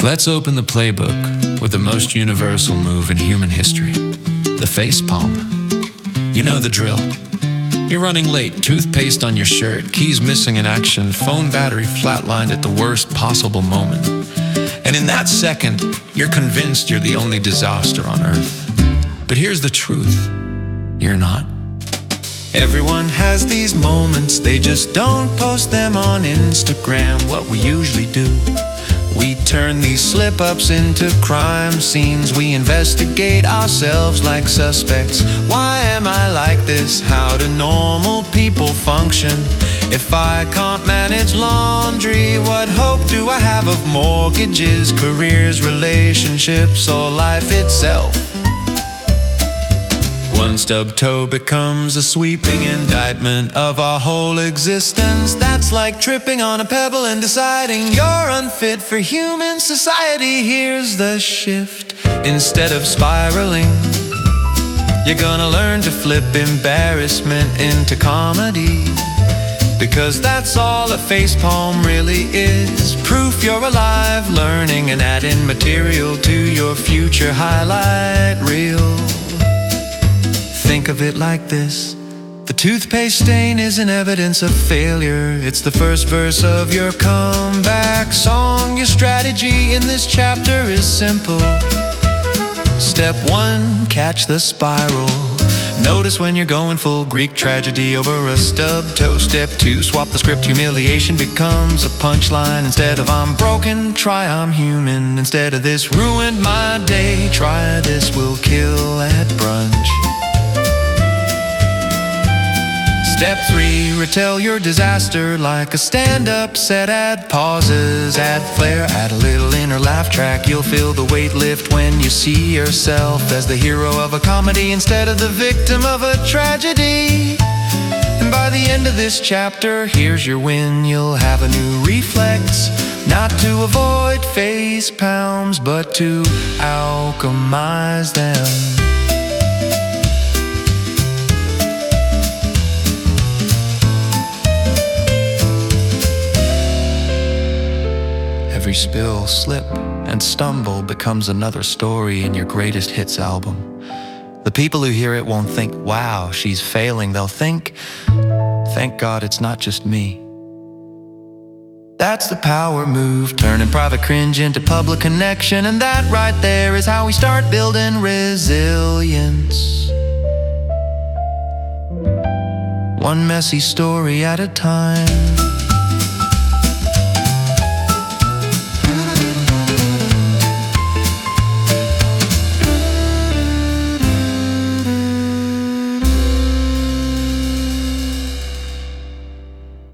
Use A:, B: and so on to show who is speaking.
A: Let's open the playbook with the most universal move in human history, the face palm. You know the drill. You're running late, toothpaste on your shirt, keys missing in action, phone battery flatlined at the worst possible moment. And in that second, you're convinced you're the only disaster on earth. But here's the truth, you're not. Everyone has these moments, they just don't post them on Instagram. What we usually do, we turn these slip-ups into crime scenes. We investigate ourselves like suspects. Why am I like this? How do normal people function? If I can't manage laundry, what hope do I have of mortgages, careers, relationships, or life itself? One stub toe becomes a sweeping indictment of our whole existence. That's like tripping on a pebble and deciding you're unfit for human society. Here's the shift. Instead of spiraling, you're gonna learn to flip embarrassment into comedy. Because that's all a facepalm really is. Proof you're alive, learning and adding material to your future highlight reel. Think of it like this. The toothpaste stain isn't evidence of failure. It's the first verse of your comeback song. Your strategy in this chapter is simple. Step 1, catch the spiral. Notice when you're going full Greek tragedy over a stub toe. Step 2, swap the script. Humiliation becomes a punchline. Instead of I'm broken, try I'm human. Instead of this ruined my day, try this will kill at brunch. Step 3, retell your disaster like a stand-up set. Add pauses, add flair, add a little inner laugh track. You'll feel the weight lift when you see yourself as the hero of a comedy instead of the victim of a tragedy. And by the end of this chapter, here's your win. You'll have a new reflex, not to avoid face palms, but to alchemize them. Every spill, slip, and stumble becomes another story in your greatest hits album. The people who hear it won't think, wow, she's failing. They'll think, thank God it's not just me. That's the power move, turning private cringe into public connection. And that right there is how we start building resilience. One messy story at a time.